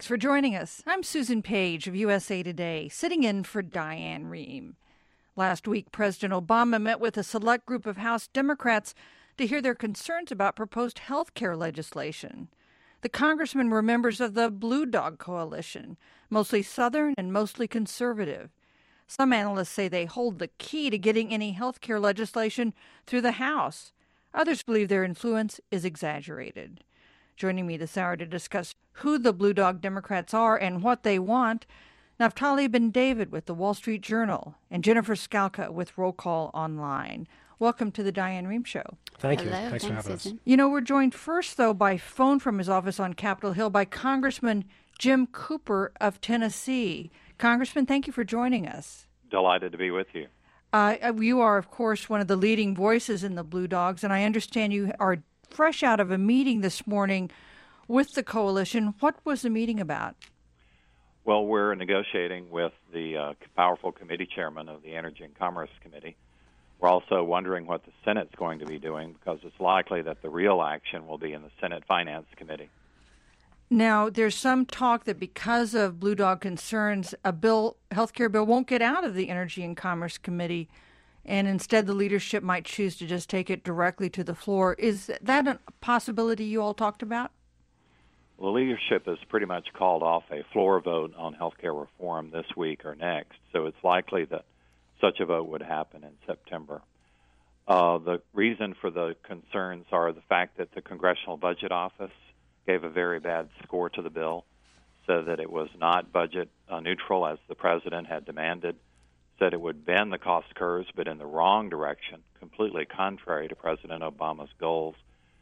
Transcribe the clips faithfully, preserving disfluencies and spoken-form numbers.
for joining us. I'm Susan Page of U S A Today, sitting in for Diane Rehm. Last week, President Obama met with a select group of House Democrats to hear their concerns about proposed health care legislation. The congressmen were members of the Blue Dog Coalition, mostly Southern and mostly conservative. Some analysts say they hold the key to getting any health care legislation through the House. Others believe their influence is exaggerated. Joining me this hour to discuss who the Blue Dog Democrats are and what they want, Naftali Ben-David with the Wall Street Journal and Jennifer Skalka with Roll Call Online. Welcome to the Diane Rehm Show. Thank Hello, you. Thanks, thanks for having Susan. us. You know, we're joined first, though, by phone from his office on Capitol Hill by Congressman Jim Cooper of Tennessee. Congressman, thank you for joining us. Delighted to be with you. Uh, you are, of course, one of the leading voices in the Blue Dogs, and I understand you are fresh out of a meeting this morning with the coalition. What was the meeting about? Well, we're negotiating with the uh, powerful committee chairman of the Energy and Commerce Committee. We're also wondering what the Senate's going to be doing because it's likely that the real action will be in the Senate Finance Committee. Now, there's some talk that because of Blue Dog concerns, a bill, health care bill won't get out of the Energy and Commerce Committee, and instead the leadership might choose to just take it directly to the floor. Is that a possibility you all talked about? Well, the leadership has pretty much called off a floor vote on health care reform this week or next, so it's likely that such a vote would happen in September. Uh, the reason for the concerns are the fact that the Congressional Budget Office gave a very bad score to the bill, said that it was not budget uh, neutral as the president had demanded, said it would bend the cost curves but in the wrong direction, completely contrary to President Obama's goals.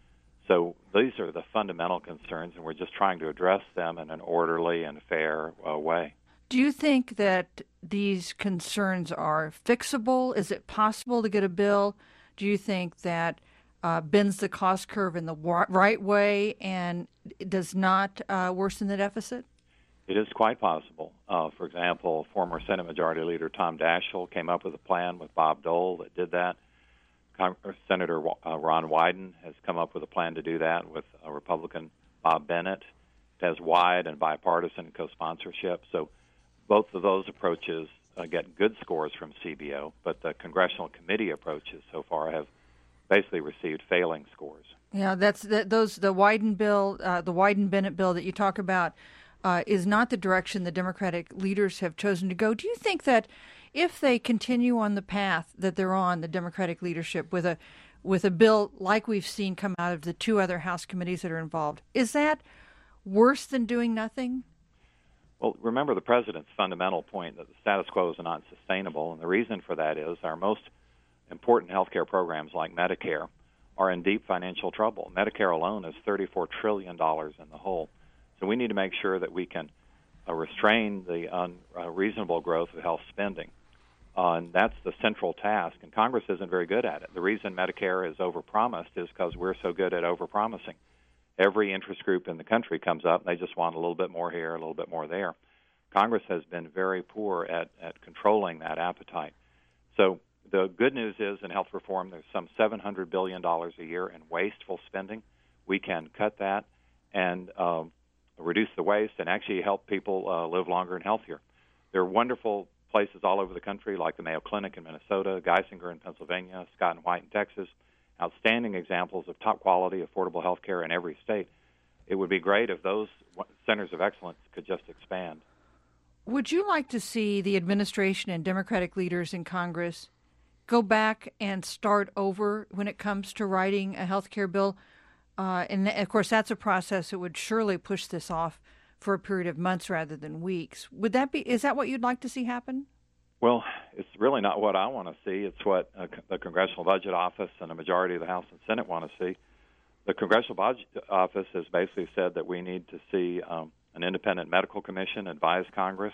So these are the fundamental concerns, and we're just trying to address them in an orderly and fair uh, way. Do you think that these concerns are fixable? Is it possible to get a bill? Do you think that uh, bends the cost curve in the wa- right way and does not uh, worsen the deficit? It is quite possible. Uh, for example, former Senate Majority Leader Tom Daschle came up with a plan with Bob Dole that did that. Congress, Senator uh, Ron Wyden has come up with a plan to do that with a Republican Bob Bennett. It has wide and bipartisan co-sponsorship. So both of those approaches uh, get good scores from C B O, but the congressional committee approaches so far have basically received failing scores. Yeah, that's the, those the Wyden bill, uh, the Wyden-Bennett bill that you talk about uh, is not the direction the Democratic leaders have chosen to go. Do you think that if they continue on the path that they're on, the Democratic leadership, with a with a bill like we've seen come out of the two other House committees that are involved, is that worse than doing nothing? Well, remember the president's fundamental point that the status quo is not sustainable, and the reason for that is our most important health care programs like Medicare are in deep financial trouble. Medicare alone is thirty-four trillion dollars in the hole. So we need to make sure that we can uh, restrain the unreasonable growth of health spending. Uh, and that's the central task, and Congress isn't very good at it. The reason Medicare is overpromised is because we're so good at overpromising. Every interest group in the country comes up, and they just want a little bit more here, a little bit more there. Congress has been very poor at, at controlling that appetite. So the good news is in health reform, there's some seven hundred billion dollars a year in wasteful spending. We can cut that and um, reduce the waste and actually help people uh, live longer and healthier. There are wonderful places all over the country, like the Mayo Clinic in Minnesota, Geisinger in Pennsylvania, Scott and White in Texas, outstanding examples of top-quality, affordable health care in every state. It would be great if those centers of excellence could just expand. Would you like to see the administration and Democratic leaders in Congress go back and start over when it comes to writing a health care bill? Uh, and, of course, that's a process that would surely push this off for a period of months rather than weeks. Would that be? Is that what you'd like to see happen? Well, it's really not what I want to see. It's what uh, the Congressional Budget Office and a majority of the House and Senate want to see. The Congressional Budget Office has basically said that we need to see um, an independent medical commission advise Congress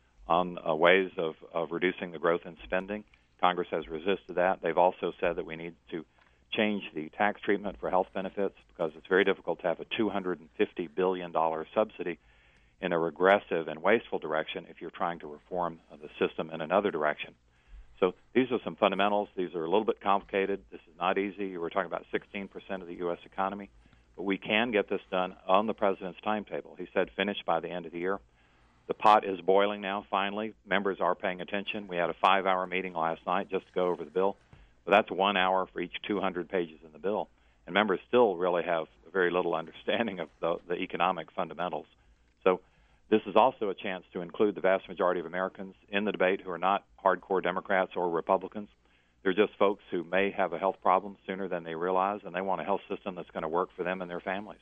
on uh, ways of, of reducing the growth in spending. Congress has resisted that. They've also said that we need to change the tax treatment for health benefits because it's very difficult to have a two hundred fifty billion dollars subsidy in a regressive and wasteful direction if you're trying to reform the system in another direction. So these are some fundamentals. These are a little bit complicated. This is not easy. We're talking about sixteen percent of the U S economy. but we can get this done on the president's timetable. He said finish by the end of the year. The pot is boiling now, finally. Members are paying attention. We had a five-hour meeting last night just to go over the bill. But that's one hour for each two hundred pages in the bill. And members still really have very little understanding of the, the economic fundamentals. So this is also a chance to include the vast majority of Americans in the debate who are not hardcore Democrats or Republicans. They're just folks who may have a health problem sooner than they realize, and they want a health system that's going to work for them and their families.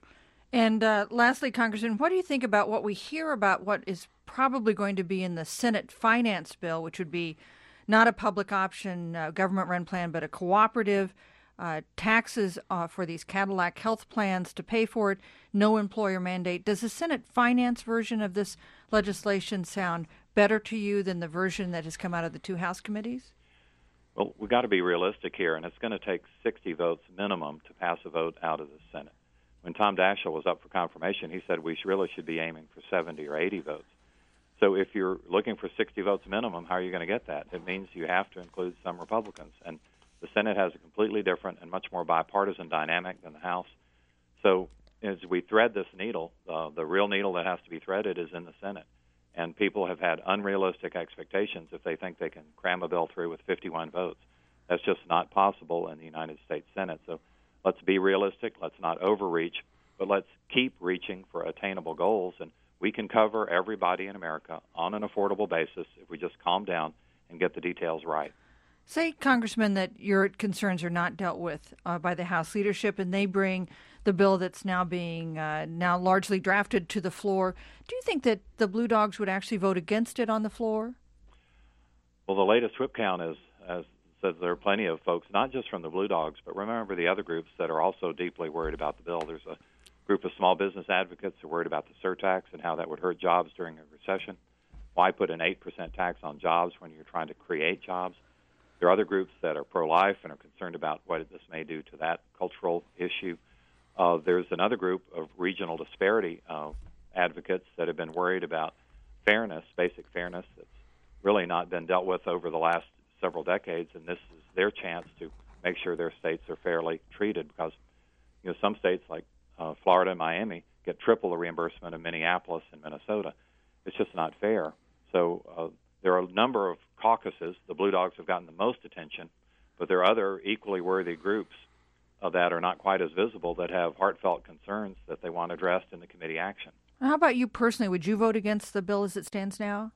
And uh, lastly, Congressman, what do you think about what we hear about what is probably going to be in the Senate finance bill, which would be not a public option uh, government-run plan, but a cooperative, uh, taxes uh, for these Cadillac health plans to pay for it, no employer mandate? Does the Senate finance version of this legislation sound better to you than the version that has come out of the two House committees? Well, we've got to be realistic here, and it's going to take sixty votes minimum to pass a vote out of the Senate. When Tom Daschle was up for confirmation, he said we really should be aiming for seventy or eighty votes. So if you're looking for sixty votes minimum, how are you going to get that? It means you have to include some Republicans. And the Senate has a completely different and much more bipartisan dynamic than the House. So as we thread this needle, uh, the real needle that has to be threaded is in the Senate. And people have had unrealistic expectations if they think they can cram a bill through with fifty-one votes. That's just not possible in the United States Senate. So let's be realistic. Let's not overreach, but let's keep reaching for attainable goals. And we can cover everybody in America on an affordable basis if we just calm down and get the details right. Say, Congressman, that your concerns are not dealt with uh, by the House leadership, and they bring the bill that's now being uh, now largely drafted to the floor. Do you think that the Blue Dogs would actually vote against it on the floor? Well, the latest whip count is, as says, there are plenty of folks, not just from the Blue Dogs, but remember the other groups that are also deeply worried about the bill. There's a group of small business advocates who are worried about the surtax and how that would hurt jobs during a recession. Why put an eight percent tax on jobs when you're trying to create jobs? There are other groups that are pro-life and are concerned about what this may do to that cultural issue. Uh, there's another group of regional disparity uh, advocates that have been worried about fairness, basic fairness, that's really not been dealt with over the last several decades, and this is their chance to make sure their states are fairly treated because, you know, some states like uh, Florida and Miami get triple the reimbursement of Minneapolis and Minnesota. It's just not fair. So uh, there are a number of caucuses. The Blue Dogs have gotten the most attention, but there are other equally worthy groups uh, that are not quite as visible that have heartfelt concerns that they want addressed in the committee action. How about you personally? Would you vote against the bill as it stands now?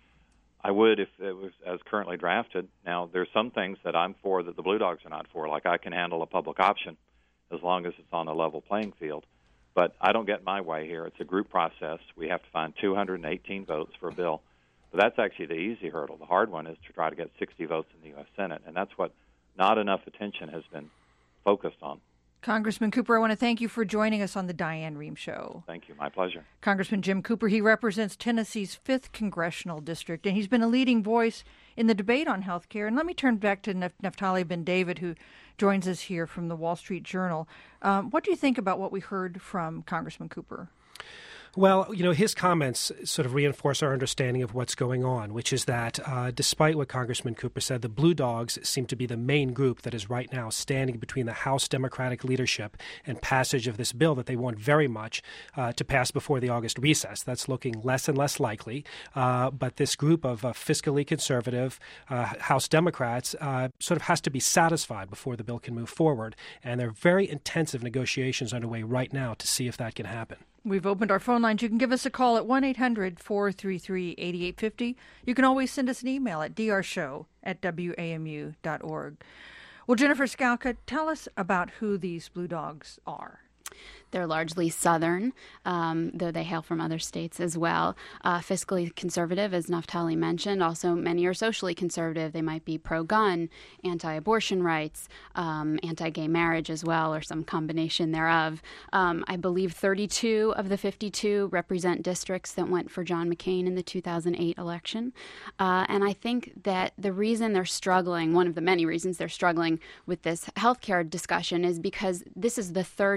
I would if it was as currently drafted. Now, there's some things that I'm for that the Blue Dogs are not for, like I can handle a public option as long as it's on a level playing field. But I don't get my way here. It's a group process. We have to find two hundred eighteen votes for a bill. But that's actually the easy hurdle. The hard one is to try to get sixty votes in the U S Senate, and that's what not enough attention has been focused on. Congressman Cooper, I want to thank you for joining us on the Diane Rehm Show. Thank you. My pleasure. Congressman Jim Cooper, he represents Tennessee's fifth Congressional District, and he's been a leading voice in the debate on health care. And let me turn back to Nef- Naftali Ben-David, who joins us here from the Wall Street Journal. Um, what do you think about what we heard from Congressman Cooper? Well, you know, his comments sort of reinforce our understanding of what's going on, which is that uh, despite what Congressman Cooper said, the Blue Dogs seem to be the main group that is right now standing between the House Democratic leadership and passage of this bill that they want very much uh, to pass before the August recess. That's looking less and less likely. Uh, but this group of uh, fiscally conservative uh, House Democrats uh, sort of has to be satisfied before the bill can move forward. And there are very intensive negotiations underway right now to see if that can happen. We've opened our phone lines. You can give us a call at one eight hundred four three three eight eight five zero. You can always send us an email at d r show at w a m u dot org. Well, Jennifer Skalka, tell us about who these Blue Dogs are. They're largely Southern, um, though they hail from other states as well. Uh, fiscally conservative, as Naftali mentioned. Also, many are socially conservative. They might be pro-gun, anti-abortion rights, um, anti-gay marriage as well, or some combination thereof. Um, I believe thirty-two of the fifty-two represent districts that went for John McCain in the two thousand eight election. Uh, and I think that the reason they're struggling, one of the many reasons they're struggling with this healthcare discussion, is because this is the third big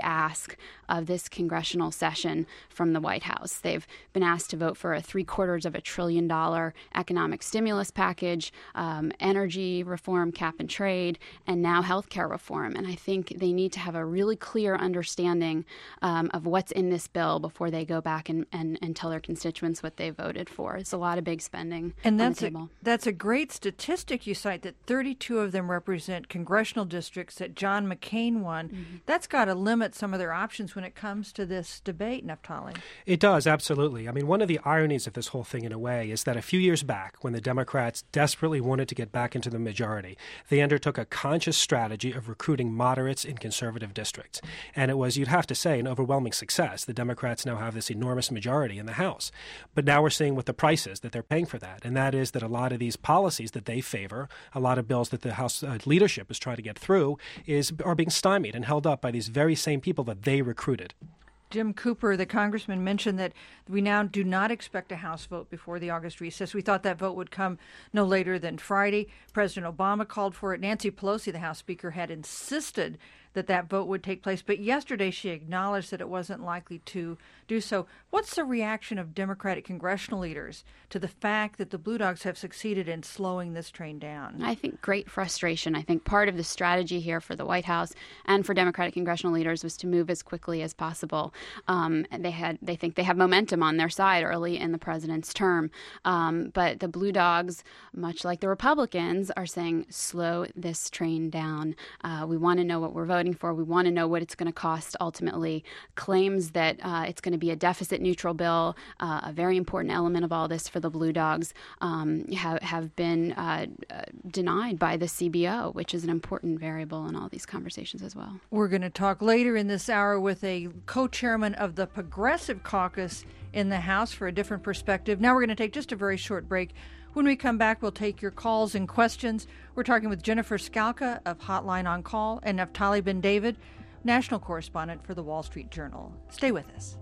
ask of this congressional session from the White House. They've been asked to vote for a three quarters of a trillion dollar economic stimulus package, um, energy reform, cap and trade, and now health care reform. And I think they need to have a really clear understanding um, of what's in this bill before they go back and, and, and tell their constituents what they voted for. It's a lot of big spending and on that's the table. A, that's a great statistic you cite, that thirty-two of them represent congressional districts that John McCain won. Mm-hmm. That's got to limit some of their options when it comes to this debate, Naftali. It does, absolutely. I mean, one of the ironies of this whole thing in a way is that a few years back, when the Democrats desperately wanted to get back into the majority, they undertook a conscious strategy of recruiting moderates in conservative districts. And it was, you'd have to say, an overwhelming success. The Democrats now have this enormous majority in the House. But now we're seeing what the price is that they're paying for that. And that is that a lot of these policies that they favor, a lot of bills that the House uh, leadership is trying to get through, is are being stymied and held up by these very same people that they recruited. Jim Cooper, the congressman, mentioned that we now do not expect a House vote before the August recess. We thought that vote would come no later than Friday. President Obama called for it. Nancy Pelosi, the House Speaker, had insisted that that vote would take place. But yesterday she acknowledged that it wasn't likely to do so. What's the reaction of Democratic congressional leaders to the fact that the Blue Dogs have succeeded in slowing this train down? I think great frustration. I think part of the strategy here for the White House and for Democratic congressional leaders was to move as quickly as possible. Um, they had, they think they have momentum on their side early in the president's term. Um, but the Blue Dogs, much like the Republicans, are saying, slow this train down. Uh, we want to know what we're voting for. We want to know what it's going to cost ultimately. Claims that uh, it's going to be a deficit neutral bill, uh, a very important element of all this for the Blue Dogs, um, have, have been uh, uh, denied by the C B O, which is an important variable in all these conversations as well. We're going to talk later in this hour with a co-chairman of the Progressive Caucus in the House for a different perspective. Now we're going to take just a very short break. When we come back, we'll take your calls and questions. We're talking with Jennifer Skalka of Hotline on Call and Naftali Ben-David, national correspondent for the Wall Street Journal. Stay with us.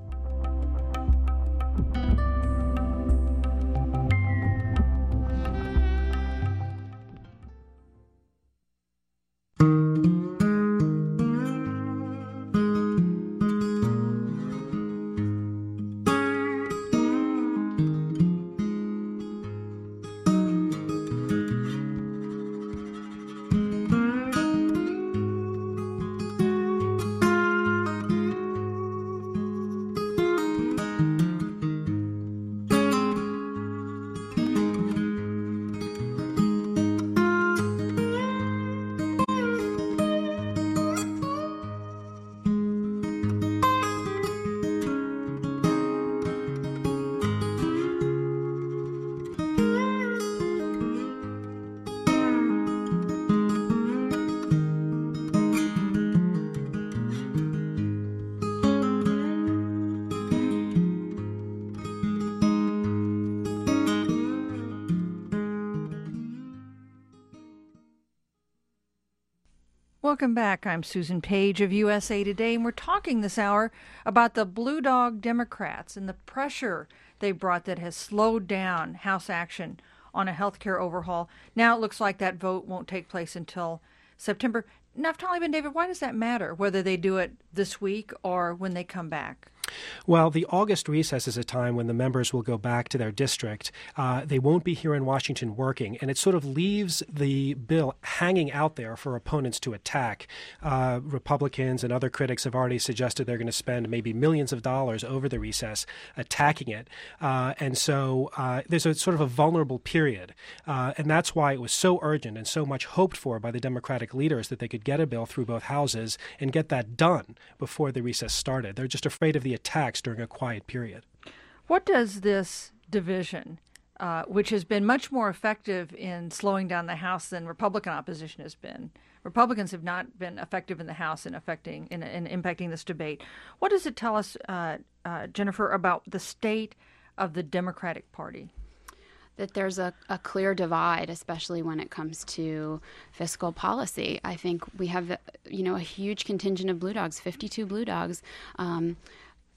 Welcome back. I'm Susan Page of U S A Today, and we're talking this hour about the Blue Dog Democrats and the pressure they brought that has slowed down House action on a health care overhaul. Now it looks like that vote won't take place until September. Naftali Ben-David, why does that matter, whether they do it this week or when they come back? Well, the August recess is a time when the members will go back to their district. Uh, they won't be here in Washington working, and it sort of leaves the bill hanging out there for opponents to attack. Uh, Republicans and other critics have already suggested they're going to spend maybe millions of dollars over the recess attacking it. Uh, and so uh, there's a sort of a vulnerable period. Uh, and that's why it was so urgent and so much hoped for by the Democratic leaders that they could get a bill through both houses and get that done before the recess started. They're just afraid of the attacks during a quiet period. What does this division, uh, which has been much more effective in slowing down the House than Republican opposition has been, Republicans have not been effective in the House in affecting in, in impacting this debate. What does it tell us, uh, uh, Jennifer, about the state of the Democratic Party? That there's a, a clear divide, especially when it comes to fiscal policy. I think we have, you know, a huge contingent of Blue Dogs, fifty-two Blue Dogs, um,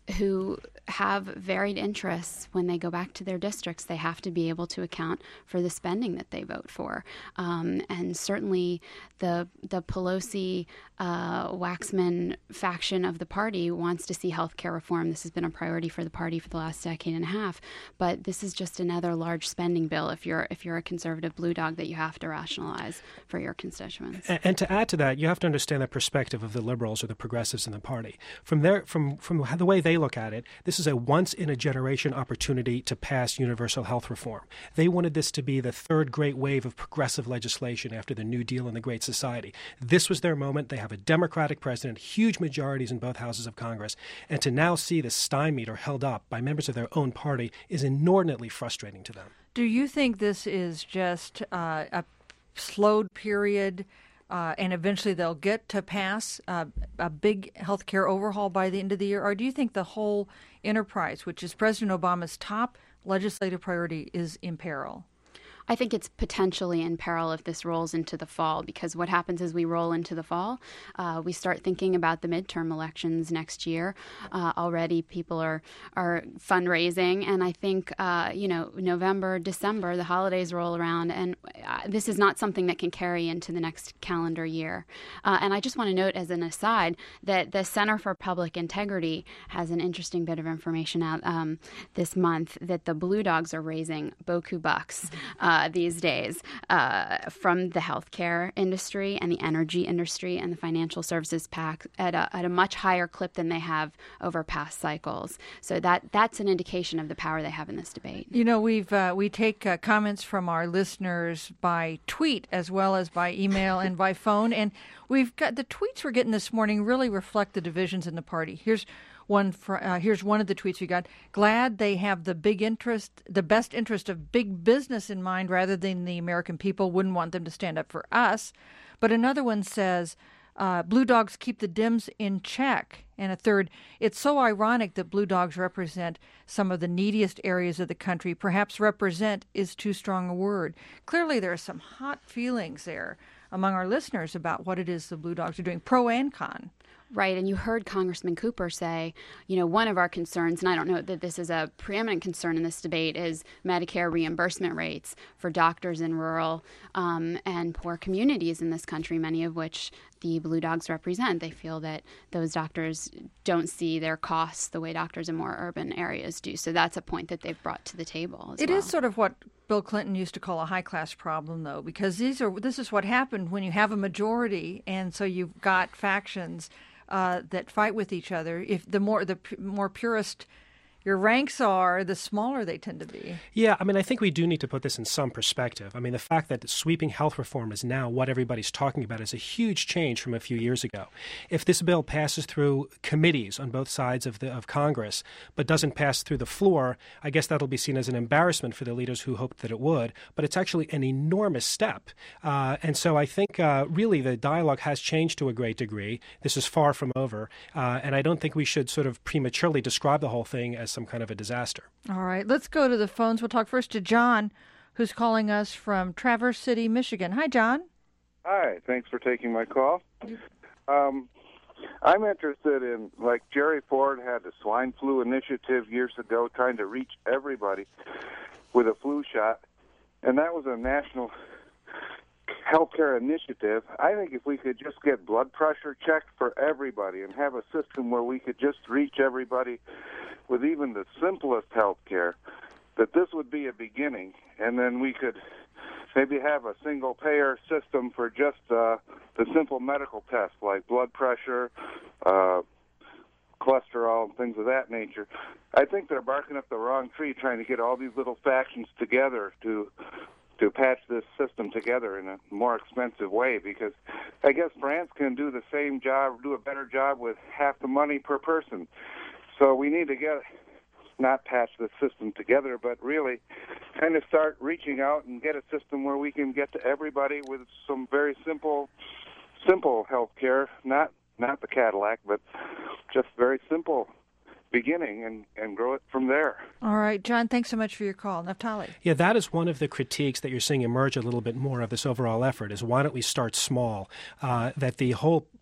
who have varied interests when they go back to their districts. They have to be able to account for the spending that they vote for. Um, and certainly the the Pelosi, uh, Waxman faction of the party wants to see health care reform. This has been a priority for the party for the last decade and a half. But this is just another large spending bill if you're if you're a conservative blue dog that you have to rationalize for your constituents. And, and to add to that, you have to understand the perspective of the liberals or the progressives in the party. From their from from the way they look at it, this is a once-in-a-generation opportunity to pass universal health reform. They wanted this to be the third great wave of progressive legislation after the New Deal and the Great Society. This was their moment. They have a Democratic president, huge majorities in both houses of Congress, and to now see this stymied or held up by members of their own party is inordinately frustrating to them. Do you think this is just uh, a slowed period Uh, and eventually they'll get to pass uh, a big healthcare overhaul by the end of the year? Or do you think the whole enterprise, which is President Obama's top legislative priority, is in peril? I think it's potentially in peril if this rolls into the fall, because what happens is we roll into the fall, uh, we start thinking about the midterm elections next year. Uh, already people are are fundraising, and I think, uh, you know, November, December, the holidays roll around, and uh, this is not something that can carry into the next calendar year. Uh, and I just want to note as an aside that the Center for Public Integrity has an interesting bit of information out um, this month that the Blue Dogs are raising boku bucks uh, Uh, these days uh, from the healthcare industry and the energy industry and the financial services pack at a, at a much higher clip than they have over past cycles. So that that's an indication of the power they have in this debate. You know, we've uh, we take uh, comments from our listeners by tweet as well as by email and by phone, and we've got the tweets we're getting this morning really reflect the divisions in the party. Here's One for, uh, here's one of the tweets we got. Glad they have the big interest, the best interest of big business in mind rather than the American people. Wouldn't want them to stand up for us. But another one says, uh, Blue Dogs keep the Dems in check. And a third, it's so ironic that Blue Dogs represent some of the neediest areas of the country. Perhaps represent is too strong a word. Clearly there are some hot feelings there among our listeners about what it is the Blue Dogs are doing, pro and con. Right, and you heard Congressman Cooper say, you know, one of our concerns, and I don't know that this is a preeminent concern in this debate, is Medicare reimbursement rates for doctors in rural um, and poor communities in this country, many of which the Blue Dogs represent. They feel that those doctors don't see their costs the way doctors in more urban areas do. So that's a point that they've brought to the table as It well. is sort of what Bill Clinton used to call a high-class problem, though, because these are this is what happened when you have a majority, and so you've got factions uh, that fight with each other. If the more the p- more purist your ranks are, the smaller they tend to be. Yeah, I mean, I think we do need to put this in some perspective. I mean, the fact that sweeping health reform is now what everybody's talking about is a huge change from a few years ago. If this bill passes through committees on both sides of the of Congress, but doesn't pass through the floor, I guess that'll be seen as an embarrassment for the leaders who hoped that it would. But it's actually an enormous step. Uh, and so I think uh, really the dialogue has changed to a great degree. This is far from over. Uh, and I don't think we should sort of prematurely describe the whole thing as some kind of a disaster. All right, let's go to the phones. We'll talk first to John, who's calling us from Traverse City, Michigan. Hi, John. Hi, thanks for taking my call. Um, I'm interested in, like Jerry Ford had the swine flu initiative years ago, trying to reach everybody with a flu shot, and that was a national healthcare initiative. I think if we could just get blood pressure checked for everybody and have a system where we could just reach everybody with even the simplest health care, that this would be a beginning, and then we could maybe have a single-payer system for just uh, the simple medical tests like blood pressure, uh, cholesterol, and things of that nature. I think they're barking up the wrong tree trying to get all these little factions together to to patch this system together in a more expensive way, because I guess France can do the same job, do a better job with half the money per person. So we need to get, not patch the system together, but really kind of start reaching out and get a system where we can get to everybody with some very simple, simple health care, not, not the Cadillac, but just very simple beginning and, and grow it from there. All right, John, thanks so much for your call. Naftali. Yeah, that is one of the critiques that you're seeing emerge a little bit more of this overall effort is why don't we start small? Uh, that the whole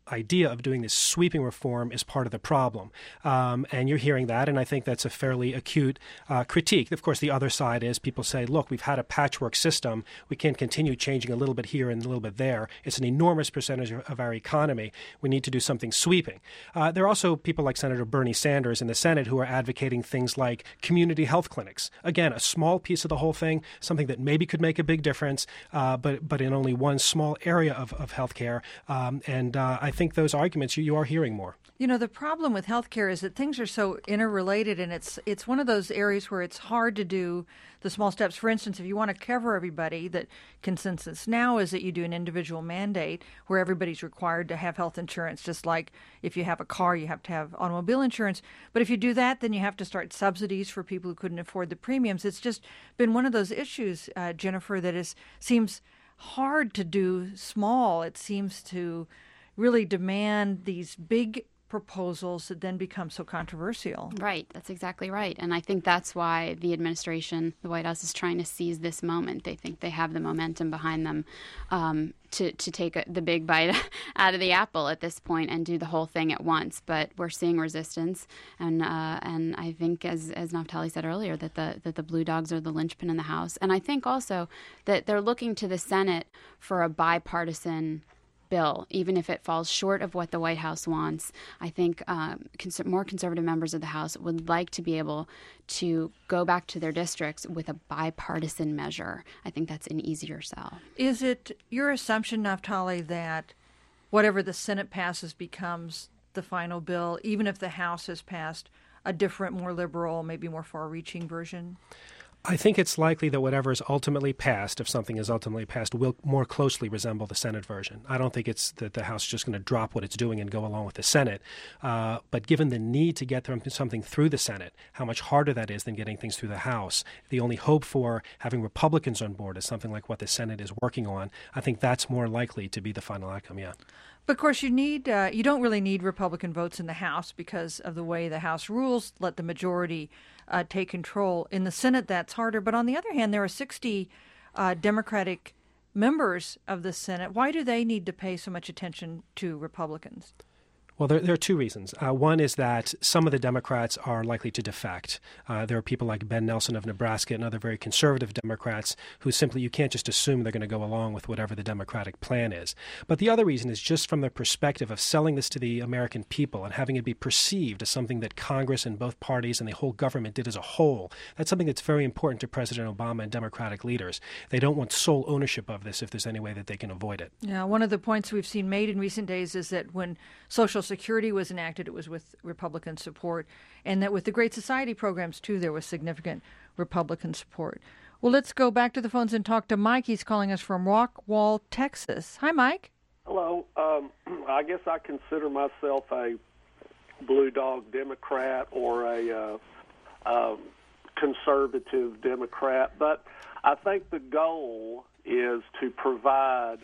idea of doing this sweeping reform is part of the problem. Um, and you're hearing that, and I think that's a fairly acute uh, critique. Of course, the other side is people say, look, we've had a patchwork system. We can't continue changing a little bit here and a little bit there. It's an enormous percentage of, of our economy. We need to do something sweeping. Uh, there are also people like Senator Bernie Sanders in the Senate who are advocating things like community health clinics. Again, a small piece of the whole thing, something that maybe could make a big difference, uh, but but in only one small area of, of healthcare. Um, and uh, I think those arguments you, you are hearing more. You know, the problem with healthcare is that things are so interrelated, and it's it's one of those areas where it's hard to do the small steps. For instance, if you want to cover everybody, the consensus now is that you do an individual mandate where everybody's required to have health insurance, just like if you have a car, you have to have automobile insurance. But if you do that, then you have to start subsidies for people who couldn't afford the premiums. It's just been one of those issues, uh, Jennifer, that is seems hard to do small. It seems to really demand these big proposals that then become so controversial. Right. That's exactly right. And I think that's why the administration, the White House, is trying to seize this moment. They think they have the momentum behind them um, to, to take a, the big bite out of the apple at this point and do the whole thing at once. But we're seeing resistance. And uh, and I think, as as Naftali said earlier, that the, that the Blue Dogs are the linchpin in the House. And I think also that they're looking to the Senate for a bipartisan bill, even if it falls short of what the White House wants. I think um, cons- more conservative members of the House would like to be able to go back to their districts with a bipartisan measure. I think that's an easier sell. Is it your assumption, Naftali, that whatever the Senate passes becomes the final bill, even if the House has passed a different, more liberal, maybe more far-reaching version? I think it's likely that whatever is ultimately passed, if something is ultimately passed, will more closely resemble the Senate version. I don't think it's that the House is just going to drop what it's doing and go along with the Senate. Uh, but given the need to get something through the Senate, how much harder that is than getting things through the House, the only hope for having Republicans on board is something like what the Senate is working on. I think that's more likely to be the final outcome, yeah. But of course, you need uh, you don't really need Republican votes in the House because of the way the House rules let the majority uh, take control. In the Senate, that's harder. But on the other hand, there are sixty uh, Democratic members of the Senate. Why do they need to pay so much attention to Republicans? Well, there, there are two reasons. Uh, one is that some of the Democrats are likely to defect. Uh, there are people like Ben Nelson of Nebraska and other very conservative Democrats who simply, you can't just assume they're going to go along with whatever the Democratic plan is. But the other reason is just from the perspective of selling this to the American people and having it be perceived as something that Congress and both parties and the whole government did as a whole. That's something that's very important to President Obama and Democratic leaders. They don't want sole ownership of this if there's any way that they can avoid it. Yeah, one of the points we've seen made in recent days is that when Social Security was enacted, it was with Republican support, and that with the Great Society programs, too, there was significant Republican support. Well, let's go back to the phones and talk to Mike. He's calling us from Rockwall, Texas. Hi, Mike. Hello. Um, I guess I consider myself a Blue Dog Democrat or a uh, um, conservative Democrat, but I think the goal is to provide,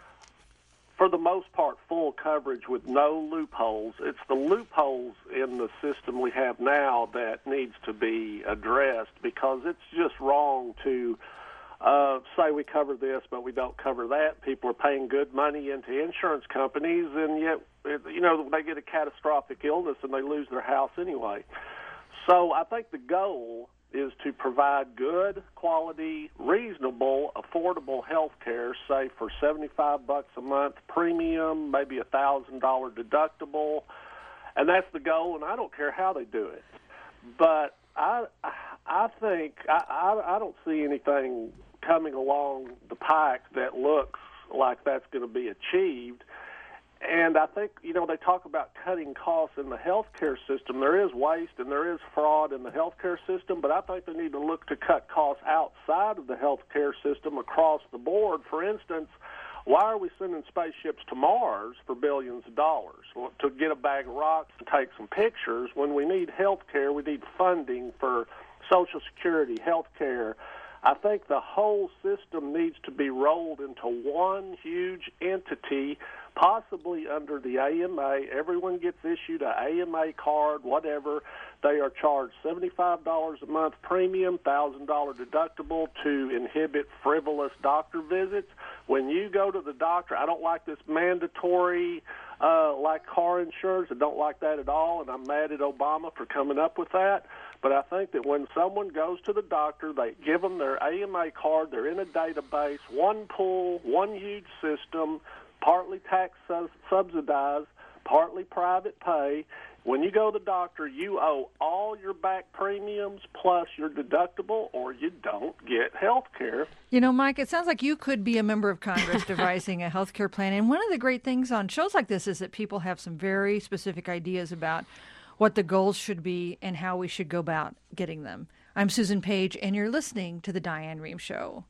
for the most part, full coverage with no loopholes. It's the loopholes in the system we have now that needs to be addressed, because it's just wrong to uh, say we cover this, but we don't cover that. People are paying good money into insurance companies, and yet, you know, they get a catastrophic illness and they lose their house anyway. So I think the goal is to provide good, quality, reasonable, affordable health care, say for seventy-five bucks a month premium, maybe a one thousand dollars deductible, and that's the goal, and I don't care how they do it. But I I think, I, I, I don't see anything coming along the pike that looks like that's going to be achieved. And I think, you know, they talk about cutting costs in the healthcare system. There is waste and there is fraud in the healthcare system, but I think they need to look to cut costs outside of the healthcare system across the board. For instance, why are we sending spaceships to Mars for billions of dollars? Well, to get a bag of rocks and take some pictures, when we need healthcare, we need funding for Social Security, healthcare. I think the whole system needs to be rolled into one huge entity, possibly under the A M A. Everyone gets issued an A M A card, whatever. They are charged seventy-five dollars a month premium, one thousand dollars deductible to inhibit frivolous doctor visits. When you go to the doctor, I don't like this mandatory, uh, like car insurance. I don't like that at all, and I'm mad at Obama for coming up with that. But I think that when someone goes to the doctor, they give them their A M A card, they're in a database, one pool, one huge system, partly tax subsidized, partly private pay. When you go to the doctor, you owe all your back premiums plus your deductible, or you don't get health care. You know, Mike, it sounds like you could be a member of Congress devising a health care plan. And one of the great things on shows like this is that people have some very specific ideas about what the goals should be and how we should go about getting them. I'm Susan Page, and you're listening to The Diane Rehm Show.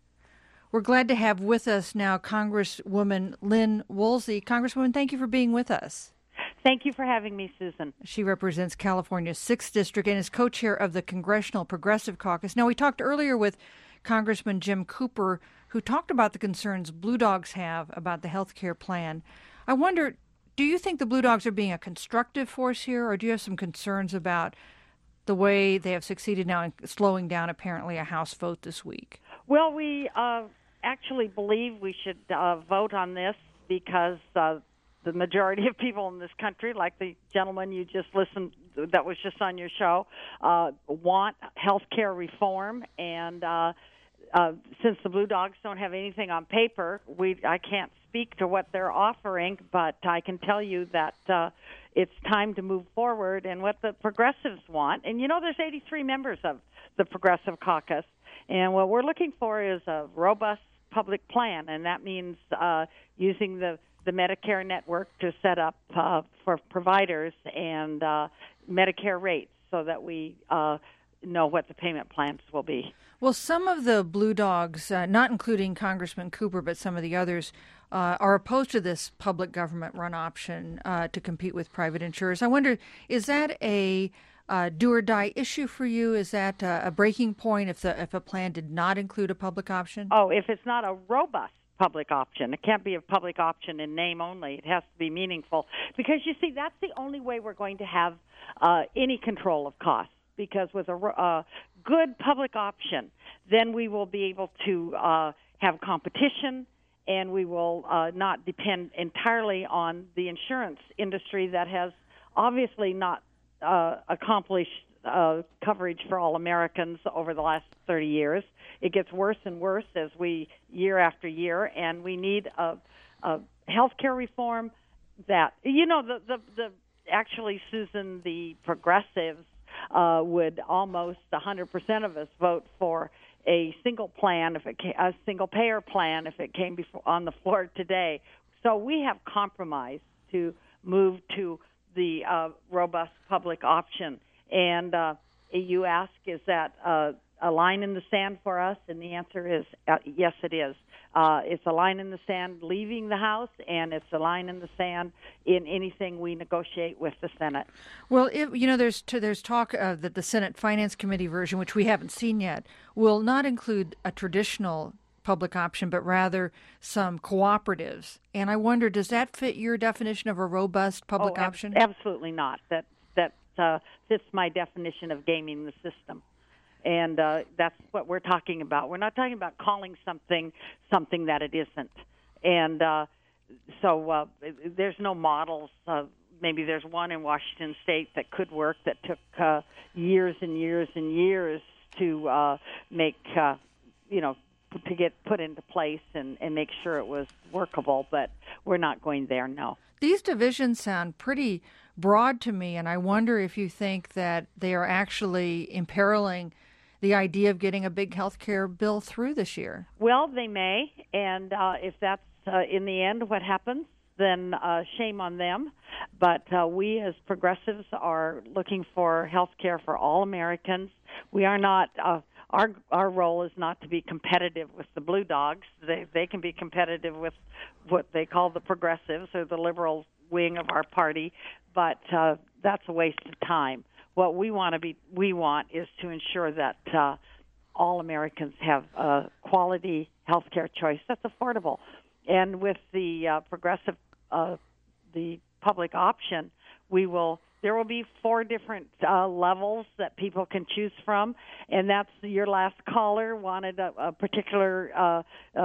We're glad to have with us now Congresswoman Lynn Woolsey. Congresswoman, thank you for being with us. Thank you for having me, Susan. She represents California's sixth District and is co-chair of the Congressional Progressive Caucus. Now, we talked earlier with Congressman Jim Cooper, who talked about the concerns Blue Dogs have about the health care plan. I wonder, do you think the Blue Dogs are being a constructive force here, or do you have some concerns about the way they have succeeded now in slowing down, apparently, a House vote this week? Well, we uh, actually believe we should uh, vote on this because uh, the majority of people in this country, like the gentleman you just listened that was just on your show, uh, want health care reform. And uh, uh, since the Blue Dogs don't have anything on paper, we I can't speak to what they're offering, but I can tell you that uh, it's time to move forward and what the progressives want. And, you know, there's eighty-three members of the Progressive Caucus, and what we're looking for is a robust public plan, and that means uh, using the the Medicare network to set up uh, for providers and uh, Medicare rates so that we uh, know what the payment plans will be. Well, some of the Blue Dogs, uh, not including Congressman Cooper, but some of the others, uh, are opposed to this public government-run option uh, to compete with private insurers. I wonder, is that a uh, do-or-die issue for you? Is that uh, a breaking point if the if a plan did not include a public option? Oh, if it's not a robust public option. It can't be a public option in name only. It has to be meaningful. Because, you see, that's the only way we're going to have uh, any control of costs. Because with a uh, good public option, then we will be able to uh, have competition, and we will uh, not depend entirely on the insurance industry that has obviously not uh, accomplished uh, coverage for all Americans over the last thirty years. It gets worse and worse as we, year after year, and we need a, a health care reform that, you know, the, the, the actually, Susan, the progressives uh, would almost one hundred percent of us vote for a single plan, if it came, a single payer plan, if it came before, on the floor today. So we have compromised to move to the uh, robust public option. And uh, you ask, is that uh, a line in the sand for us? And the answer is uh, yes, it is. Uh, it's a line in the sand leaving the House, and it's a line in the sand in anything we negotiate with the Senate. Well, if, you know, there's t- there's talk uh, that the Senate Finance Committee version, which we haven't seen yet, will not include a traditional public option, but rather some cooperatives. And I wonder, does that fit your definition of a robust public oh, ab- option? Absolutely not. That that uh, fits my definition of gaming the system. And uh, that's what we're talking about. We're not talking about calling something something that it isn't. And uh, so uh, there's no models. Uh, maybe there's one in Washington State that could work that took uh, years and years and years to uh, make, uh, you know, to get put into place and, and make sure it was workable. But we're not going there, no. These divisions sound pretty broad to me, and I wonder if you think that they are actually imperiling the idea of getting a big health care bill through this year. Well, they may, and uh, if that's uh, in the end what happens, then uh, shame on them. But uh, we as progressives are looking for health care for all Americans. We are not, uh, our our role is not to be competitive with the Blue Dogs. They, they can be competitive with what they call the progressives or the liberal wing of our party, but uh, that's a waste of time. What we want to be, we want is to ensure that uh, all Americans have a quality health care choice that's affordable. And with the uh, progressive, uh, the public option, we will. There will be four different uh, levels that people can choose from, and that's your last caller wanted a, a particular uh, uh,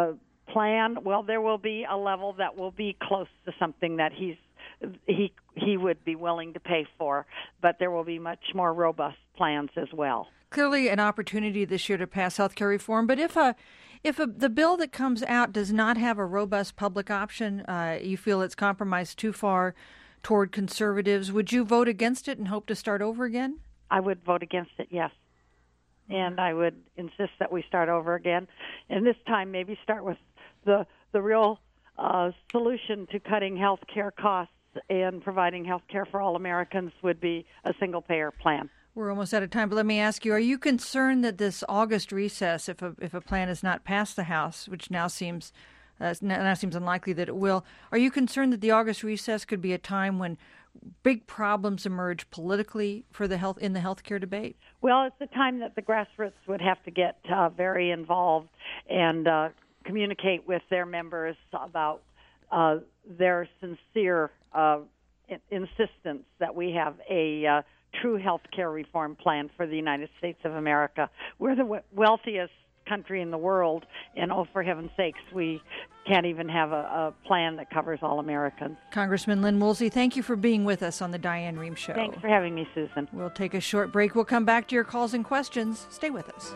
plan, well, there will be a level that will be close to something that he's he he would be willing to pay for, but there will be much more robust plans as well. Clearly an opportunity this year to pass health care reform, but if a if a, the bill that comes out does not have a robust public option, uh, you feel it's compromised too far toward conservatives, would you vote against it and hope to start over again? I would vote against it, yes. And I would insist that we start over again. And this time maybe start with the the real uh, solution to cutting health care costs and providing health care for all Americans would be a single-payer plan. We're almost out of time, but let me ask you, are you concerned that this August recess, if a, if a plan is not passed the House, which now seems uh, now seems unlikely that it will, are you concerned that the August recess could be a time when big problems emerge politically for the health in the healthcare debate? Well, it's the time that the grassroots would have to get uh, very involved and uh, communicate with their members about uh, their sincere uh, insistence that we have a uh, true health care reform plan for the United States of America. We're the w- wealthiest country in the world, and oh, for heaven's sakes, we can't even have a, a plan that covers all Americans. Congressman Lynn Woolsey, thank you for being with us on the Diane Rehm Show. Thanks for having me, Susan. We'll take a short break. We'll come back to your calls and questions. Stay with us.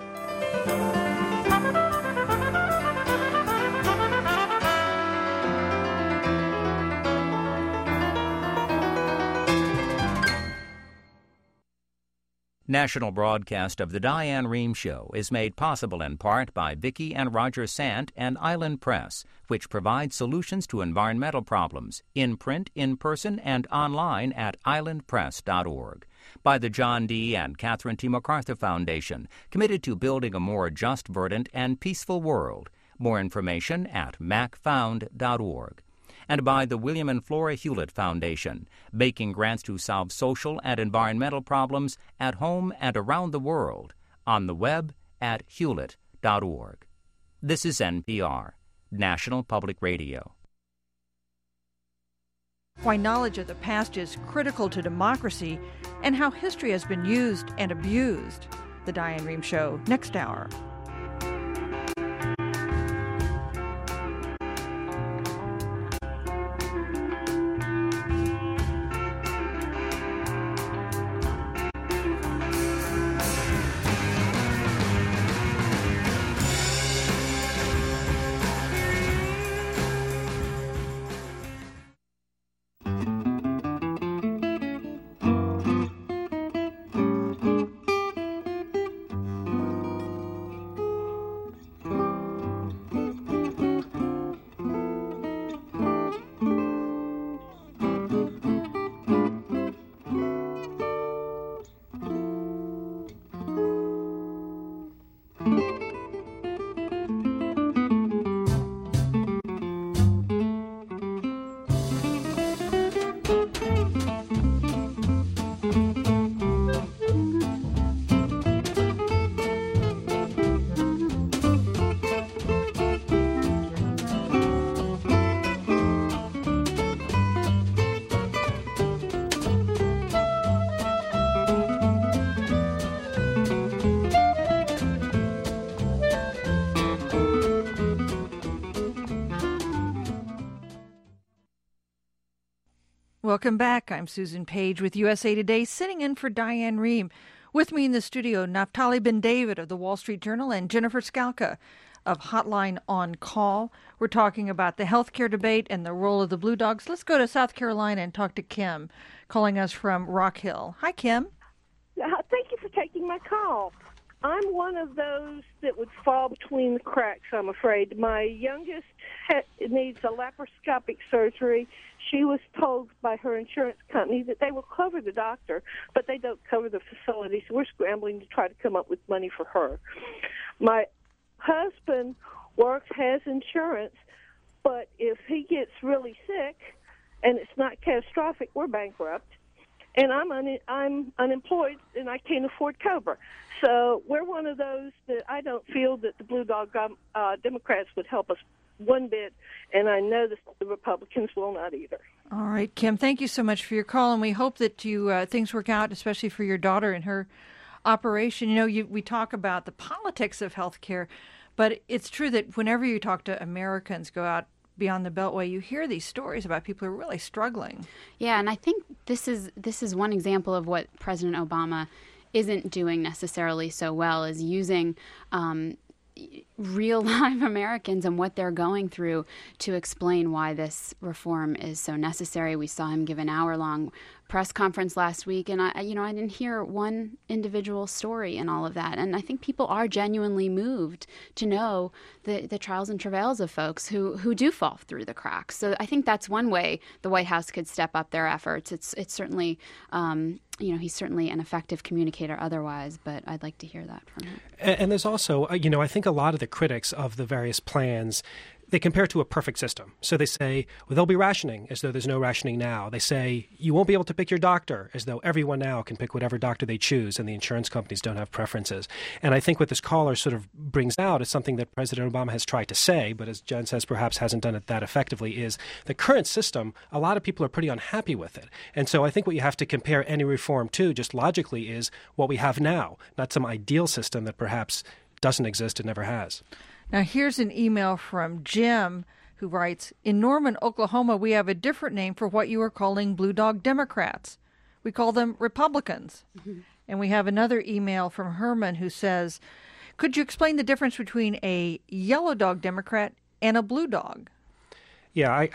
National broadcast of the Diane Rehm Show is made possible in part by Vicki and Roger Sant and Island Press, which provides solutions to environmental problems in print, in person, and online at island press dot org. By the John D. and Catherine T. MacArthur Foundation, committed to building a more just, verdant, and peaceful world. More information at mac found dot org. And by the William and Flora Hewlett Foundation, making grants to solve social and environmental problems at home and around the world, on the web at hewlett dot org. This is N P R, National Public Radio. Why knowledge of the past is critical to democracy and how history has been used and abused. The Diane Rehm Show, next hour. Welcome back. I'm Susan Page with U S A Today, sitting in for Diane Rehm. With me in the studio, Naftali Ben-David of the Wall Street Journal and Jennifer Skalka of Hotline on Call. We're talking about the healthcare debate and the role of the Blue Dogs. Let's go to South Carolina and talk to Kim, calling us from Rock Hill. Hi, Kim. Uh, thank you for taking my call. I'm one of those that would fall between the cracks, I'm afraid. My youngest ha- needs a laparoscopic surgery. She was told by her insurance company that they will cover the doctor, but they don't cover the facility, so we're scrambling to try to come up with money for her. My husband works, has insurance, but if he gets really sick and it's not catastrophic, we're bankrupt. And I'm un- I'm unemployed, and I can't afford COBRA. So we're one of those that I don't feel that the Blue Dog uh, Democrats would help us one bit, and I know that the Republicans will not either. All right, Kim, thank you so much for your call, and we hope that you uh, things work out, especially for your daughter and her operation. You know, you, we talk about the politics of health care, But it's true that whenever you talk to Americans go out beyond the Beltway, you hear these stories about people who are really struggling. Yeah, and I think this is this is one example of what President Obama isn't doing necessarily so well, is using um, real live Americans and what they're going through to explain why this reform is so necessary. We saw him give an hour-long press conference last week, and I, you know, I didn't hear one individual story in all of that. And I think people are genuinely moved to know the, the trials and travails of folks who, who do fall through the cracks. So I think that's one way the White House could step up their efforts. It's it's certainly, um, you know, he's certainly an effective communicator otherwise, but I'd like to hear that from him. And, and there's also, you know, I think a lot of the critics of the various plans, they compare it to a perfect system. So they say, well, there'll be rationing, as though there's no rationing now. They say, you won't be able to pick your doctor, as though everyone now can pick whatever doctor they choose, and the insurance companies don't have preferences. And I think what this caller sort of brings out is something that President Obama has tried to say, but as Jen says, perhaps hasn't done it that effectively, is the current system, a lot of people are pretty unhappy with it. And so I think what you have to compare any reform to, just logically, is what we have now, not some ideal system that perhaps doesn't exist and never has. Now, here's an email from Jim who writes, in Norman, Oklahoma, we have a different name for what you are calling Blue Dog Democrats. We call them Republicans. Mm-hmm. And we have another email from Herman who says, could you explain the difference between a yellow dog Democrat and a blue dog? Yeah, I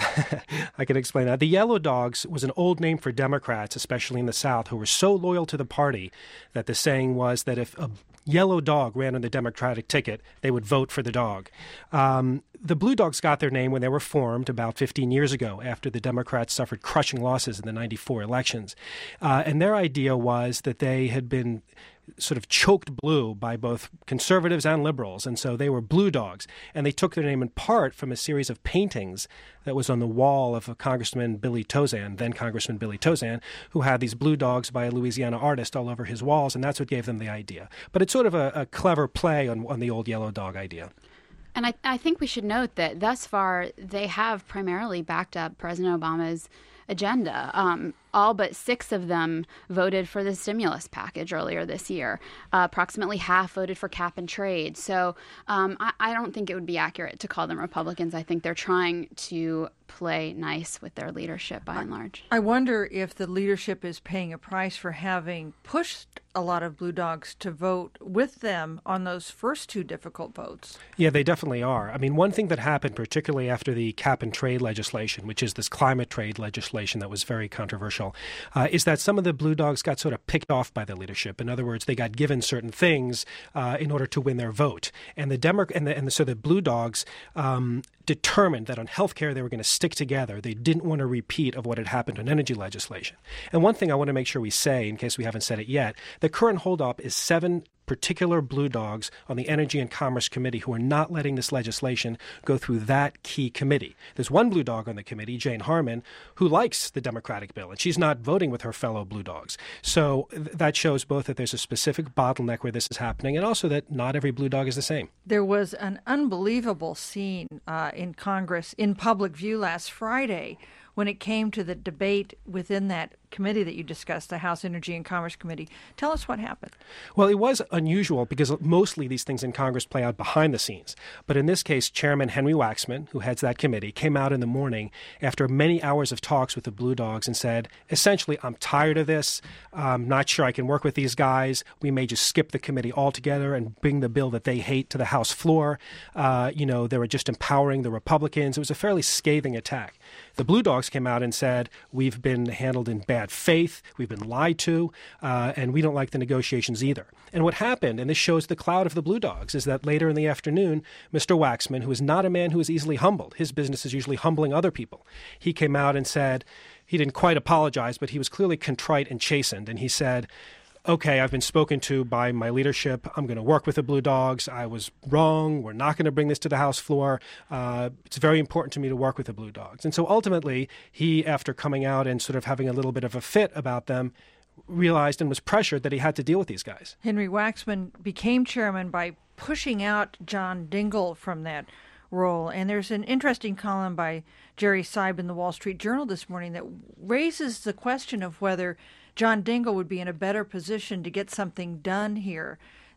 I can explain that. The Yellow Dogs was an old name for Democrats, especially in the South, who were so loyal to the party that the saying was that if a yellow dog ran on the Democratic ticket, they would vote for the dog. Um, the Blue Dogs got their name when they were formed about fifteen years ago, after the Democrats suffered crushing losses in the ninety-four elections. Uh, and their idea was that they had been sort of choked blue by both conservatives and liberals, and so they were Blue Dogs. And they took their name in part from a series of paintings that was on the wall of a Congressman Billy Tozan, then Congressman Billy Tozan, who had these blue dogs by a Louisiana artist all over his walls, and that's what gave them the idea. But it's sort of a, a clever play on, on the old yellow dog idea. And I, I think we should note that thus far they have primarily backed up President Obama's agenda. Um, all but six of them voted for the stimulus package earlier this year. Uh, approximately half voted for cap and trade. So um, I, I don't think it would be accurate to call them Republicans. I think they're trying to play nice with their leadership by and large. I wonder if the leadership is paying a price for having pushed a lot of Blue Dogs to vote with them on those first two difficult votes. Yeah, they definitely are. I mean, one thing that happened, particularly after the cap and trade legislation, which is this climate trade legislation that was very controversial, uh, is that some of the Blue Dogs got sort of picked off by the leadership. In other words, they got given certain things uh, in order to win their vote. And the Demo- and, the, and the, so the Blue Dogs um, determined that on health care they were going to stick together. They didn't want a repeat of what had happened on energy legislation. And one thing I want to make sure we say, in case we haven't said it yet, the current holdup is seven particular Blue Dogs on the Energy and Commerce Committee who are not letting this legislation go through that key committee. There's one Blue Dog on the committee, Jane Harman, who likes the Democratic bill, and she's not voting with her fellow Blue Dogs. So th- that shows both that there's a specific bottleneck where this is happening, and also that not every Blue Dog is the same. There was an unbelievable scene uh, in Congress, in public view last Friday, when it came to the debate within that committee that you discussed, the House Energy and Commerce Committee. Tell us what happened. Well, it was unusual because mostly these things in Congress play out behind the scenes. But in this case, Chairman Henry Waxman, who heads that committee, came out in the morning after many hours of talks with the Blue Dogs and said, essentially, I'm tired of this. I'm not sure I can work with these guys. We may just skip the committee altogether and bring the bill that they hate to the House floor. Uh, you know, they were just empowering the Republicans. It was a fairly scathing attack. The Blue Dogs came out and said, we've been handled in bad faith, we've been lied to, uh, and we don't like the negotiations either. And what happened, and this shows the cloud of the Blue Dogs, is that later in the afternoon, Mister Waxman, who is not a man who is easily humbled, his business is usually humbling other people, he came out and said, he didn't quite apologize, but he was clearly contrite and chastened, and he said, okay, I've been spoken to by my leadership. I'm going to work with the Blue Dogs. I was wrong. We're not going to bring this to the House floor. Uh, it's very important to me to work with the Blue Dogs. And so ultimately, he, after coming out and sort of having a little bit of a fit about them, realized and was pressured that he had to deal with these guys. Henry Waxman became chairman by pushing out John Dingell from that role. And there's an interesting column by Jerry Seib in the Wall Street Journal this morning that raises the question of whether John Dingell would be in a better position to get something done here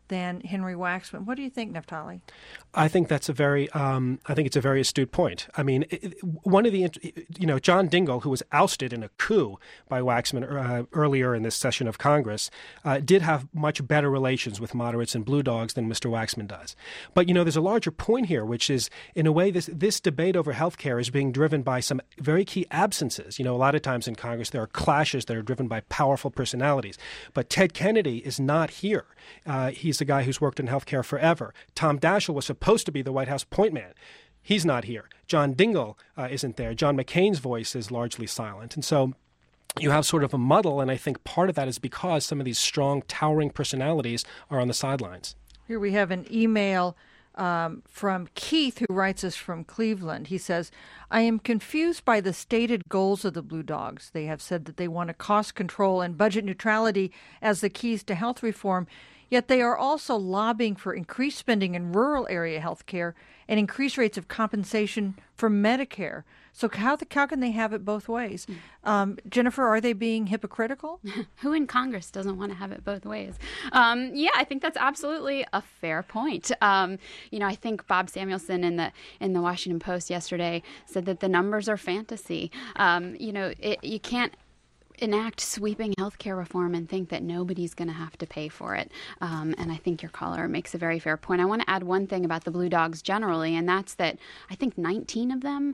than Henry Waxman. What do you think, Naftali? I think that's a very, um, I think it's a very astute point. I mean, it, one of the, you know, John Dingell, who was ousted in a coup by Waxman uh, earlier in this session of Congress, uh, did have much better relations with moderates and blue dogs than Mister Waxman does. But, you know, there's a larger point here, which is, in a way, this this debate over health care is being driven by some very key absences. You know, a lot of times in Congress, there are clashes that are driven by powerful personalities. But Ted Kennedy is not here. Uh, he's the guy who's worked in health care forever. Tom Daschle was supposed to be the White House point man. He's not here. John Dingell uh, isn't there. John McCain's voice is largely silent. And so you have sort of a muddle, and I think part of that is because some of these strong, towering personalities are on the sidelines. Here we have an email um, from Keith, who writes us from Cleveland. He says, I am confused by the stated goals of the Blue Dogs. They have said that they want a cost control and budget neutrality as the keys to health reform, yet they are also lobbying for increased spending in rural area health care and increased rates of compensation for Medicare. So how, the, how can they have it both ways? Um, Jennifer, are they being hypocritical? Who in Congress doesn't want to have it both ways? Um, yeah, I think that's absolutely a fair point. Um, you know, I think Bob Samuelson in the in the Washington Post yesterday said that the numbers are fantasy. Um, you know, it, you can't enact sweeping healthcare reform and think that nobody's going to have to pay for it. Um, and I think your caller makes a very fair point. I want to add one thing about the Blue Dogs generally, and that's that I think nineteen of them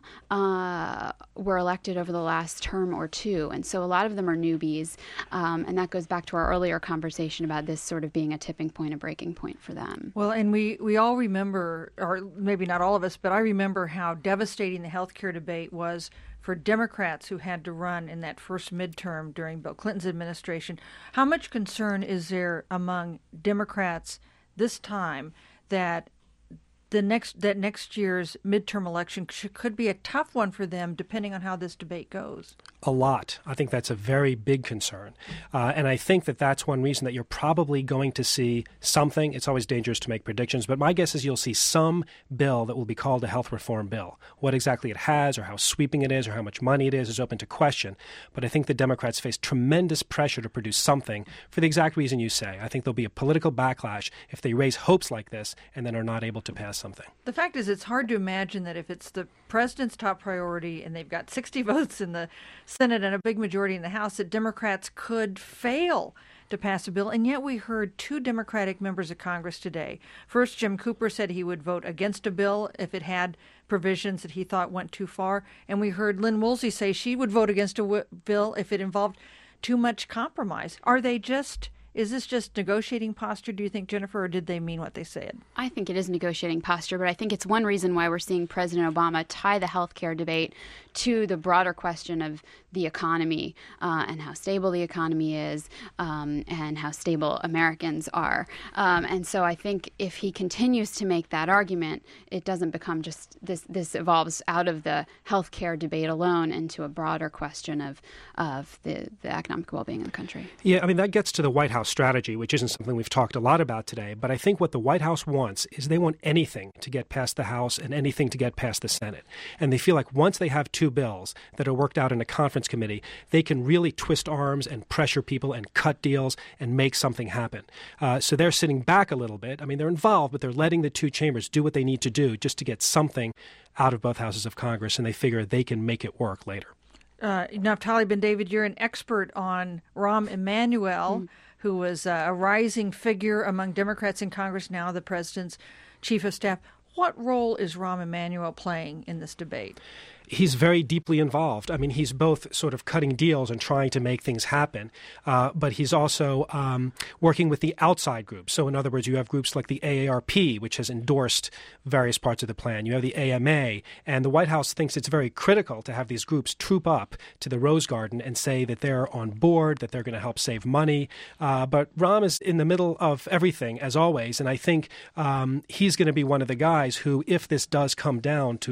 uh, were elected over the last term or two. And so a lot of them are newbies. Um, and that goes back to our earlier conversation about this sort of being a tipping point, a breaking point for them. Well, and we, we all remember, or maybe not all of us, but I remember how devastating the healthcare debate was for Democrats who had to run in that first midterm during Bill Clinton's administration. How much concern is there among Democrats this time that the next that next year's midterm election sh- could be a tough one for them, depending on how this debate goes? A lot. I think that's a very big concern. Uh, and I think that that's one reason that you're probably going to see something. It's always dangerous to make predictions, but my guess is you'll see some bill that will be called a health reform bill. What exactly it has or how sweeping it is or how much money it is is open to question. But I think the Democrats face tremendous pressure to produce something for the exact reason you say. I think there'll be a political backlash if they raise hopes like this and then are not able to pass something. The fact is, it's hard to imagine that if it's the president's top priority and they've got sixty votes in the Senate and a big majority in the House, that Democrats could fail to pass a bill. And yet we heard two Democratic members of Congress today. First, Jim Cooper said he would vote against a bill if it had provisions that he thought went too far. And we heard Lynn Woolsey say she would vote against a w- bill if it involved too much compromise. Are they just... Is this just negotiating posture, do you think, Jennifer, or did they mean what they said? I think it is negotiating posture, but I think it's one reason why we're seeing President Obama tie the healthcare debate to the broader question of the economy uh, and how stable the economy is um, and how stable Americans are. Um, and so I think if he continues to make that argument, it doesn't become just this, this evolves out of the healthcare debate alone into a broader question of, of the, the economic well-being of the country. Yeah, I mean, that gets to the White House strategy, which isn't something we've talked a lot about today. But I think what the White House wants is they want anything to get past the House and anything to get past the Senate. And they feel like once they have two bills that are worked out in a conference committee, they can really twist arms and pressure people and cut deals and make something happen. Uh, so they're sitting back a little bit. I mean, they're involved, but they're letting the two chambers do what they need to do just to get something out of both houses of Congress, and they figure they can make it work later. Uh, Naftali Ben-David, you're an expert on Rahm Emanuel, mm. who was uh, a rising figure among Democrats in Congress, now the president's chief of staff. What role is Rahm Emanuel playing in this debate? He's very deeply involved. I mean, he's both sort of cutting deals and trying to make things happen, uh, but he's also um, working with the outside groups. So in other words, you have groups like the A A R P, which has endorsed various parts of the plan. You have the A M A, and the White House thinks it's very critical to have these groups troop up to the Rose Garden and say that they're on board, that they're going to help save money. Uh, but Rahm is in the middle of everything, as always, and I think um, he's going to be one of the guys who, if this does come down to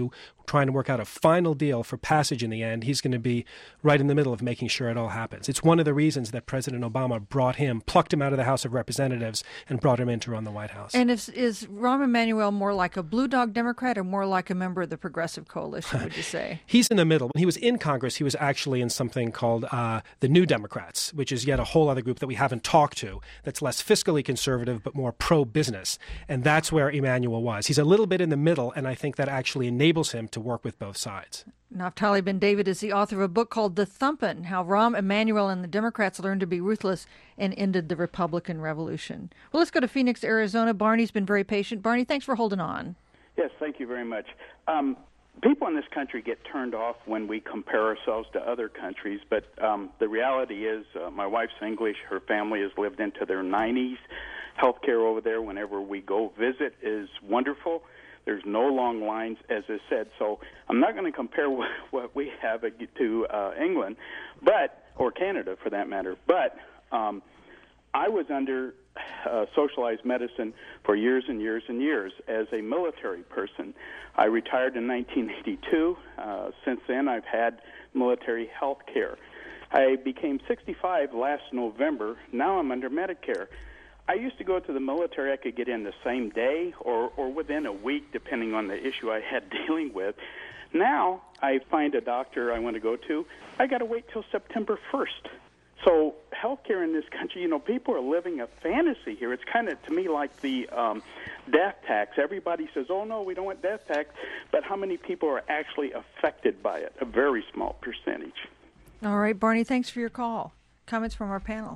trying to work out a final deal for passage in the end, he's going to be right in the middle of making sure it all happens. It's one of the reasons that President Obama brought him, plucked him out of the House of Representatives, and brought him in to run the White House. And is, is Rahm Emanuel more like a blue dog Democrat or more like a member of the Progressive Coalition, would you say? He's in the middle. When he was in Congress, he was actually in something called uh, the New Democrats, which is yet a whole other group that we haven't talked to, that's less fiscally conservative but more pro-business. And that's where Emanuel was. He's a little bit in the middle, and I think that actually enables him to work with both sides. Naftali Ben-David is the author of a book called The Thumpin', How Rahm Emanuel and the Democrats Learned to Be Ruthless and Ended the Republican Revolution. Well, let's go to Phoenix, Arizona. Barney's been very patient. Barney, thanks for holding on. Yes, thank you very much. Um, people in this country get turned off when we compare ourselves to other countries, but um, the reality is uh, my wife's English. Her family has lived into their nineties. Healthcare over there, whenever we go visit, is wonderful. There's no long lines, as I said. So I'm not going to compare what, what we have to uh, England, but or Canada, for that matter. But um, I was under uh, socialized medicine for years and years and years as a military person. I retired in nineteen eighty-two. Uh, since then, I've had military health care. I became sixty-five last November. Now I'm under Medicare. I used to go to the military. I could get in the same day or, or within a week, depending on the issue I had dealing with. Now I find a doctor I want to go to, I got to wait till September first. So healthcare in this country, you know, people are living a fantasy here. It's kind of, to me, like the um, death tax. Everybody says, oh, no, we don't want death tax. But how many people are actually affected by it? A very small percentage. All right, Barney, thanks for your call. Comments from our panel.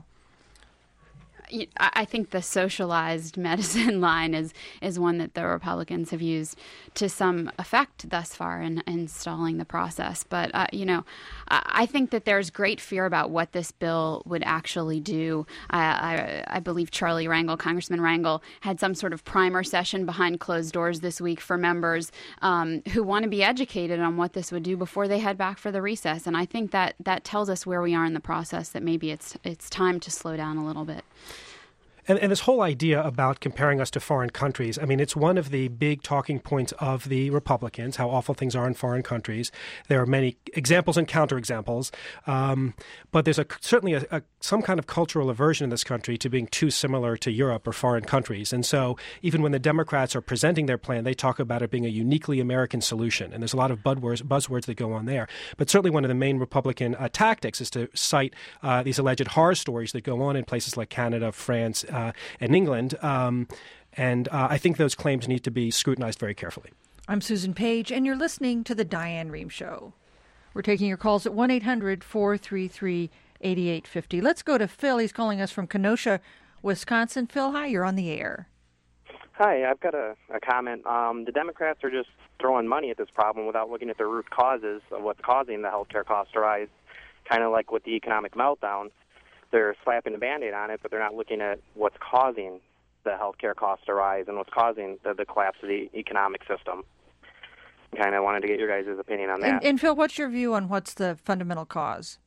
I think the socialized medicine line is, is one that the Republicans have used to some effect thus far in, in stalling the process. But, uh, you know, I think that there's great fear about what this bill would actually do. I, I, I believe Charlie Rangel, Congressman Rangel, had some sort of primer session behind closed doors this week for members um, who want to be educated on what this would do before they head back for the recess. And I think that that tells us where we are in the process, that maybe it's it's time to slow down a little bit. And, and this whole idea about comparing us to foreign countries, I mean, it's one of the big talking points of the Republicans, how awful things are in foreign countries. There are many examples and counterexamples, um, but there's a, certainly a, a, some kind of cultural aversion in this country to being too similar to Europe or foreign countries. And so even when the Democrats are presenting their plan, they talk about it being a uniquely American solution. And there's a lot of buzzwords, buzzwords that go on there. But certainly one of the main Republican uh, tactics is to cite uh, these alleged horror stories that go on in places like Canada, France, Uh, in England, um, and uh, I think those claims need to be scrutinized very carefully. I'm Susan Page, and you're listening to The Diane Rehm Show. We're taking your calls at one eight hundred four three three eight eight five zero. Let's go to Phil. He's calling us from Kenosha, Wisconsin. Phil, hi, you're on the air. Hi, I've got a, a comment. Um, the Democrats are just throwing money at this problem without looking at the root causes of what's causing the healthcare cost to rise, kind of like with the economic meltdown. They're slapping a Band-Aid on it, but they're not looking at what's causing the healthcare costs to rise and what's causing the, the collapse of the economic system. Kind of wanted to get your guys' opinion on that. And, and Phil, what's your view on what's the fundamental cause?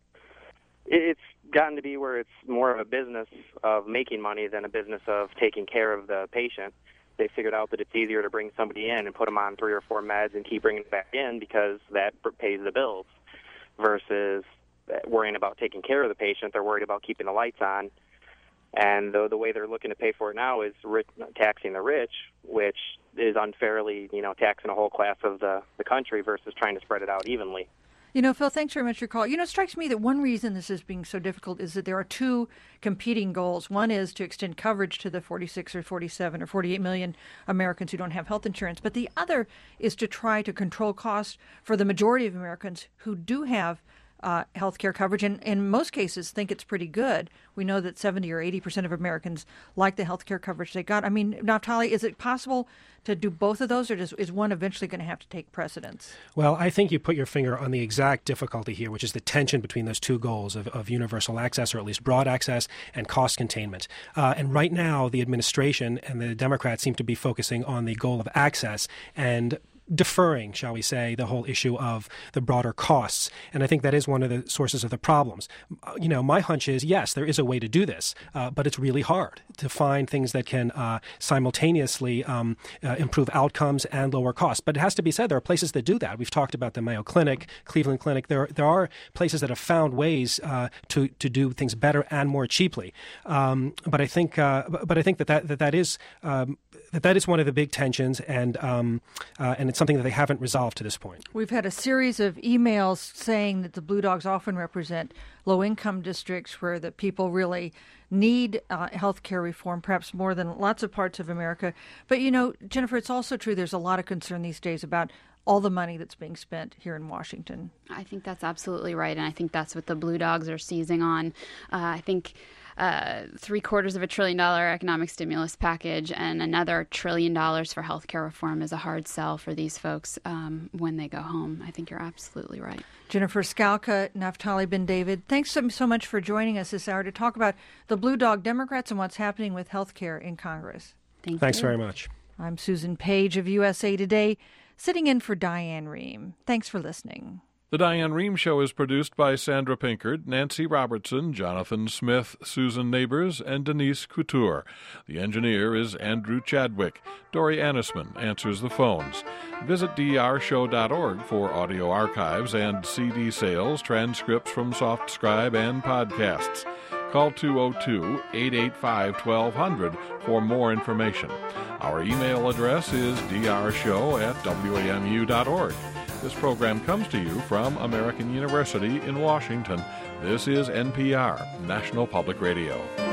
It's gotten to be where it's more of a business of making money than a business of taking care of the patient. They figured out that it's easier to bring somebody in and put them on three or four meds and keep bringing them back in because that pays the bills versus worrying about taking care of the patient. They're worried about keeping the lights on. And the, the way they're looking to pay for it now is rich, taxing the rich, which is unfairly, you know, taxing a whole class of the, the country versus trying to spread it out evenly. You know, Phil, thanks very much for your call. You know, it strikes me that one reason this is being so difficult is that there are two competing goals. One is to extend coverage to the forty-six or forty-seven or forty-eight million Americans who don't have health insurance. But the other is to try to control costs for the majority of Americans who do have Uh, health care coverage, and in most cases think it's pretty good. We know that seventy or eighty percent of Americans like the health care coverage they got. I mean, Naftali, is it possible to do both of those, or does, is one eventually going to have to take precedence? Well, I think you put your finger on the exact difficulty here, which is the tension between those two goals of, of universal access, or at least broad access, and cost containment. Uh, and right now, the administration and the Democrats seem to be focusing on the goal of access, and deferring, shall we say, the whole issue of the broader costs. And I think that is one of the sources of the problems. You know, my hunch is, yes, there is a way to do this, uh, but it's really hard to find things that can uh, simultaneously um, uh, improve outcomes and lower costs. But it has to be said, there are places that do that. We've talked about the Mayo Clinic, Cleveland Clinic. There, there are places that have found ways uh, to to do things better and more cheaply. Um, but I think, uh, but I think that that that, that is um, that that is one of the big tensions, and um, uh, and it's something that they haven't resolved to this point. We've had a series of emails saying that the Blue Dogs often represent low-income districts where the people really need uh, health care reform, perhaps more than lots of parts of America. But, you know, Jennifer, it's also true there's a lot of concern these days about all the money that's being spent here in Washington. I think that's absolutely right, and I think that's what the Blue Dogs are seizing on. Uh, I think uh, three quarters of a trillion dollar economic stimulus package and another trillion dollars for health care reform is a hard sell for these folks um, when they go home. I think you're absolutely right. Jennifer Skalka, Naftali Ben-David, thanks so, so much for joining us this hour to talk about the Blue Dog Democrats and what's happening with health care in Congress. Thank Thanks you. very much. I'm Susan Page of U S A Today, sitting in for Diane Rehm. Thanks for listening. The Diane Rehm Show is produced by Sandra Pinkard, Nancy Robertson, Jonathan Smith, Susan Neighbors, and Denise Couture. The engineer is Andrew Chadwick. Dory Annisman answers the phones. Visit D R show dot org for audio archives and C D sales, transcripts from SoftScribe, and podcasts. Call two oh two, eight eight five, one two zero zero for more information. Our email address is d r show at w a m u dot org. This program comes to you from American University in Washington. This is N P R, National Public Radio.